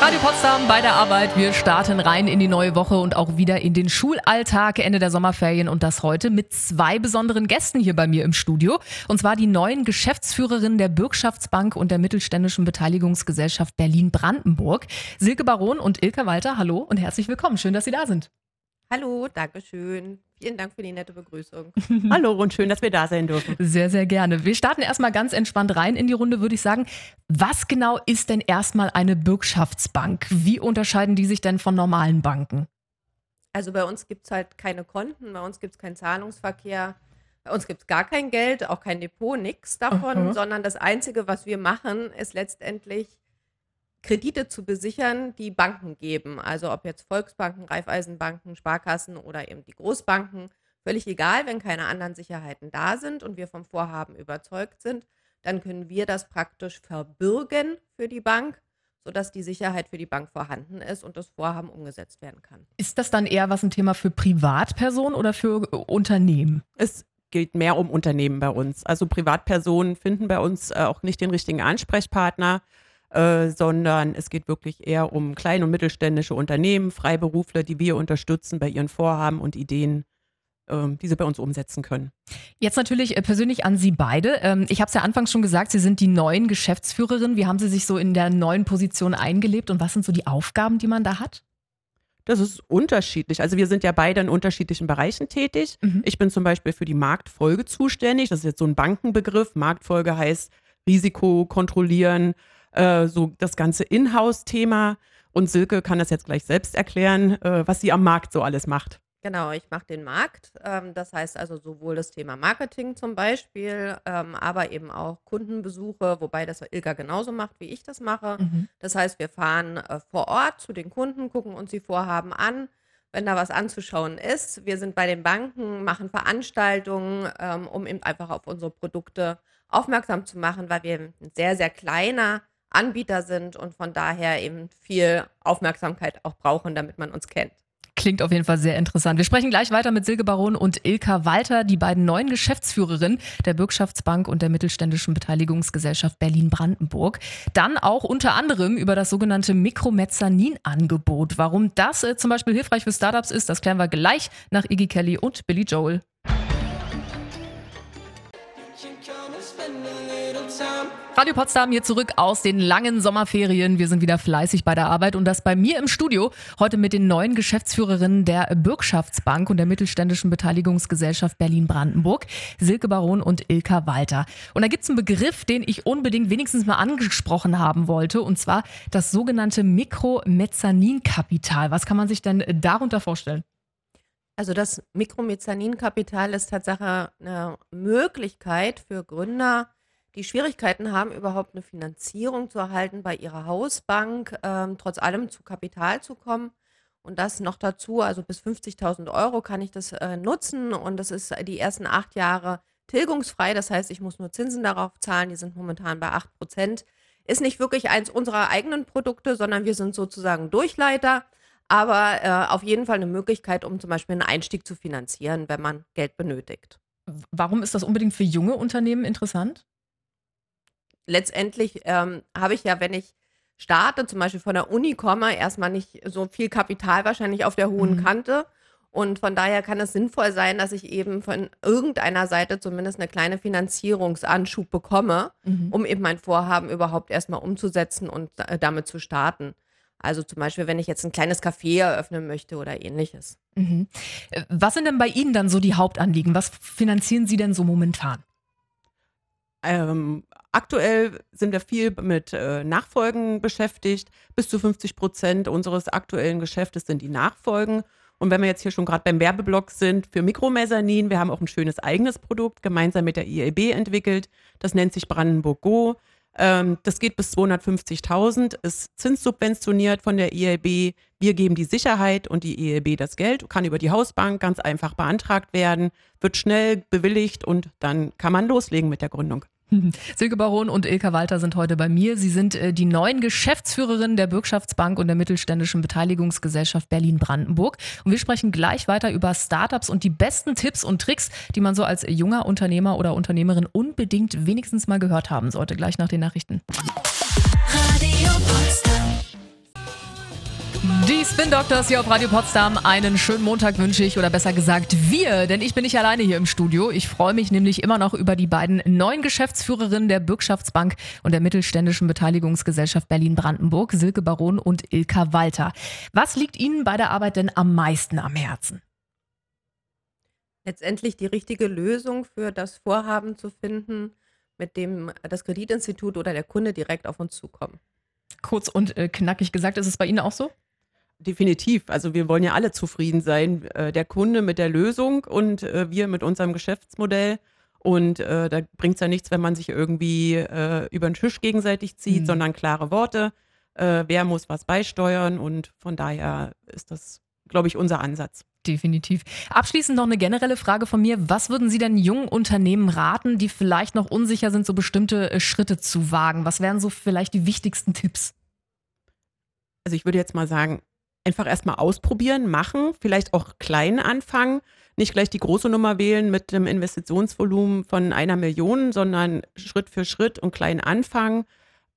Radio Potsdam bei der Arbeit. Wir starten rein in die neue Woche und auch wieder in den Schulalltag, Ende der Sommerferien, und das heute mit 2 besonderen Gästen hier bei mir im Studio. Und zwar die neuen Geschäftsführerinnen der Bürgschaftsbank und der Mittelständischen Beteiligungsgesellschaft Berlin-Brandenburg, Silke Baron und Ilka Walter. Hallo und herzlich willkommen. Schön, dass Sie da sind. Hallo, danke schön. Vielen Dank für die nette Begrüßung. Hallo und schön, dass wir da sein dürfen. Sehr, sehr gerne. Wir starten erstmal ganz entspannt rein in die Runde, würde ich sagen. Was genau ist denn erstmal eine Bürgschaftsbank? Wie unterscheiden die sich denn von normalen Banken? Also bei uns gibt es halt keine Konten, bei uns gibt es keinen Zahlungsverkehr, bei uns gibt es gar kein Geld, auch kein Depot, nichts davon, sondern das Einzige, was wir machen, ist letztendlich Kredite zu besichern, die Banken geben. Also ob jetzt Volksbanken, Raiffeisenbanken, Sparkassen oder eben die Großbanken, völlig egal, wenn keine anderen Sicherheiten da sind und wir vom Vorhaben überzeugt sind, dann können wir das praktisch verbürgen für die Bank, sodass die Sicherheit für die Bank vorhanden ist und das Vorhaben umgesetzt werden kann. Ist das dann eher ein Thema für Privatpersonen oder für Unternehmen? Es geht mehr um Unternehmen bei uns. Also Privatpersonen finden bei uns auch nicht den richtigen Ansprechpartner, sondern es geht wirklich eher um kleine und mittelständische Unternehmen, Freiberufler, die wir unterstützen bei ihren Vorhaben und Ideen, die sie bei uns umsetzen können. Jetzt natürlich persönlich an Sie beide. Ich habe es ja anfangs schon gesagt, Sie sind die neuen Geschäftsführerinnen. Wie haben Sie sich so in der neuen Position eingelebt und was sind so die Aufgaben, die man da hat? Das ist unterschiedlich. Also wir sind ja beide in unterschiedlichen Bereichen tätig. Ich bin zum Beispiel für die Marktfolge zuständig. Das ist jetzt so ein Bankenbegriff. Marktfolge heißt Risiko kontrollieren, so das ganze Inhouse-Thema. Und Silke kann das jetzt gleich selbst erklären, was sie am Markt so alles macht. Genau, ich mache den Markt. Das heißt also sowohl das Thema Marketing zum Beispiel, aber eben auch Kundenbesuche, wobei das Ilka genauso macht, wie ich das mache. Das heißt, wir fahren vor Ort zu den Kunden, gucken uns die Vorhaben an, wenn da was anzuschauen ist. Wir sind bei den Banken, machen Veranstaltungen, um eben einfach auf unsere Produkte aufmerksam zu machen, weil wir ein sehr, sehr kleiner Anbieter sind und von daher eben viel Aufmerksamkeit auch brauchen, damit man uns kennt. Klingt auf jeden Fall sehr interessant. Wir sprechen gleich weiter mit Silke Baron und Ilka Walter, die beiden neuen Geschäftsführerinnen der Bürgschaftsbank und der Mittelständischen Beteiligungsgesellschaft Berlin-Brandenburg. Dann auch unter anderem über das sogenannte Mikromezzanin-Angebot. Warum das zum Beispiel hilfreich für Startups ist, das klären wir gleich nach Iggy Kelly und Billy Joel. Radio Potsdam hier zurück aus den langen Sommerferien. Wir sind wieder fleißig bei der Arbeit und das bei mir im Studio. Heute mit den neuen Geschäftsführerinnen der Bürgschaftsbank und der Mittelständischen Beteiligungsgesellschaft Berlin-Brandenburg, Silke Baron und Ilka Walter. Und da gibt es einen Begriff, den ich unbedingt wenigstens mal angesprochen haben wollte, und zwar das sogenannte Mikromezzaninkapital. Was kann man sich denn darunter vorstellen? Also das Mikromezzaninkapital ist tatsächlich eine Möglichkeit für Gründer, die Schwierigkeiten haben, überhaupt eine Finanzierung zu erhalten bei ihrer Hausbank, trotz allem zu Kapital zu kommen. Und das noch dazu, also bis 50.000 Euro kann ich das nutzen und das ist die ersten 8 Jahre tilgungsfrei. Das heißt, ich muss nur Zinsen darauf zahlen, die sind momentan bei 8%. Ist nicht wirklich eins unserer eigenen Produkte, sondern wir sind sozusagen Durchleiter, aber auf jeden Fall eine Möglichkeit, um zum Beispiel einen Einstieg zu finanzieren, wenn man Geld benötigt. Warum ist das unbedingt für junge Unternehmen interessant? Letztendlich habe ich ja, wenn ich starte, zum Beispiel von der Uni komme, erstmal nicht so viel Kapital wahrscheinlich auf der hohen Kante. Und von daher kann es sinnvoll sein, dass ich eben von irgendeiner Seite zumindest eine kleine Finanzierungsanschub bekomme, um eben mein Vorhaben überhaupt erstmal umzusetzen und damit zu starten. Also zum Beispiel, wenn ich jetzt ein kleines Café eröffnen möchte oder ähnliches. Was sind denn bei Ihnen dann so die Hauptanliegen? Was finanzieren Sie denn so momentan? Aktuell sind wir viel mit Nachfolgen beschäftigt. Bis zu 50% unseres aktuellen Geschäftes sind die Nachfolgen. Und wenn wir jetzt hier schon gerade beim Werbeblock sind, für Mikromezzanin, wir haben auch ein schönes eigenes Produkt gemeinsam mit der IAB entwickelt. Das nennt sich Brandenburg Go. Das geht bis 250.000, ist zinssubventioniert von der IAB. Wir geben die Sicherheit und die IAB das Geld, kann über die Hausbank ganz einfach beantragt werden, wird schnell bewilligt und dann kann man loslegen mit der Gründung. Silke Baron und Ilka Walter sind heute bei mir. Sie sind die neuen Geschäftsführerinnen der Bürgschaftsbank und der Mittelständischen Beteiligungsgesellschaft Berlin-Brandenburg. Und wir sprechen gleich weiter über Startups und die besten Tipps und Tricks, die man so als junger Unternehmer oder Unternehmerin unbedingt wenigstens mal gehört haben sollte. Gleich nach den Nachrichten. Radio Potsdam. Die Spin Doctors hier auf Radio Potsdam. Einen schönen Montag wünsche ich, oder besser gesagt wir, denn ich bin nicht alleine hier im Studio. Ich freue mich nämlich immer noch über die beiden neuen Geschäftsführerinnen der Bürgschaftsbank und der Mittelständischen Beteiligungsgesellschaft Berlin-Brandenburg, Silke Baron und Ilka Walter. Was liegt Ihnen bei der Arbeit denn am meisten am Herzen? Letztendlich die richtige Lösung für das Vorhaben zu finden, mit dem das Kreditinstitut oder der Kunde direkt auf uns zukommen. Kurz und knackig gesagt, ist es bei Ihnen auch so? Definitiv. Also wir wollen ja alle zufrieden sein. Der Kunde mit der Lösung und wir mit unserem Geschäftsmodell. Und da bringt es ja nichts, wenn man sich irgendwie über den Tisch gegenseitig zieht, sondern klare Worte. Wer muss was beisteuern? Und von daher ist das, glaube ich, unser Ansatz. Definitiv. Abschließend noch eine generelle Frage von mir. Was würden Sie denn jungen Unternehmen raten, die vielleicht noch unsicher sind, so bestimmte Schritte zu wagen? Was wären so vielleicht die wichtigsten Tipps? Also ich würde jetzt mal sagen, einfach erstmal ausprobieren, machen, vielleicht auch klein anfangen, nicht gleich die große Nummer wählen mit einem Investitionsvolumen von 1 Million, sondern Schritt für Schritt und klein anfangen,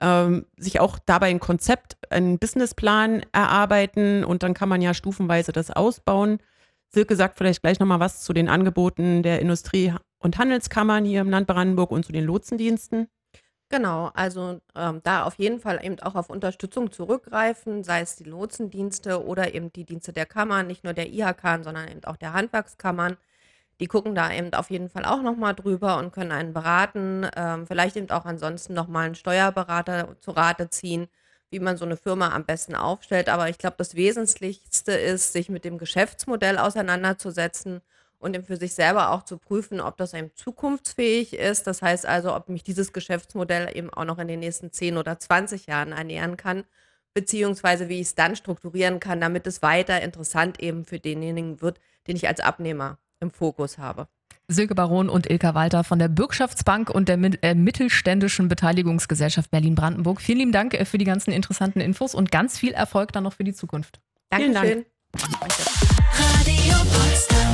sich auch dabei ein Konzept, einen Businessplan erarbeiten und dann kann man ja stufenweise das ausbauen. Silke sagt vielleicht gleich nochmal was zu den Angeboten der Industrie- und Handelskammern hier im Land Brandenburg und zu den Lotsendiensten. Genau, also da auf jeden Fall eben auch auf Unterstützung zurückgreifen, sei es die Lotsendienste oder eben die Dienste der Kammern, nicht nur der IHK, sondern eben auch der Handwerkskammern. Die gucken da eben auf jeden Fall auch nochmal drüber und können einen beraten, vielleicht eben auch ansonsten nochmal einen Steuerberater zu Rate ziehen, wie man so eine Firma am besten aufstellt. Aber ich glaube, das Wesentlichste ist, sich mit dem Geschäftsmodell auseinanderzusetzen und eben für sich selber auch zu prüfen, ob das eben zukunftsfähig ist. Das heißt also, ob mich dieses Geschäftsmodell eben auch noch in den nächsten 10 oder 20 Jahren ernähren kann, beziehungsweise wie ich es dann strukturieren kann, damit es weiter interessant eben für denjenigen wird, den ich als Abnehmer im Fokus habe. Silke Baron und Ilka Walter von der Bürgschaftsbank und der Mittelständischen Beteiligungsgesellschaft Berlin-Brandenburg. Vielen lieben Dank für die ganzen interessanten Infos und ganz viel Erfolg dann noch für die Zukunft. Dankeschön. Dank. Danke. Radio Potsdam.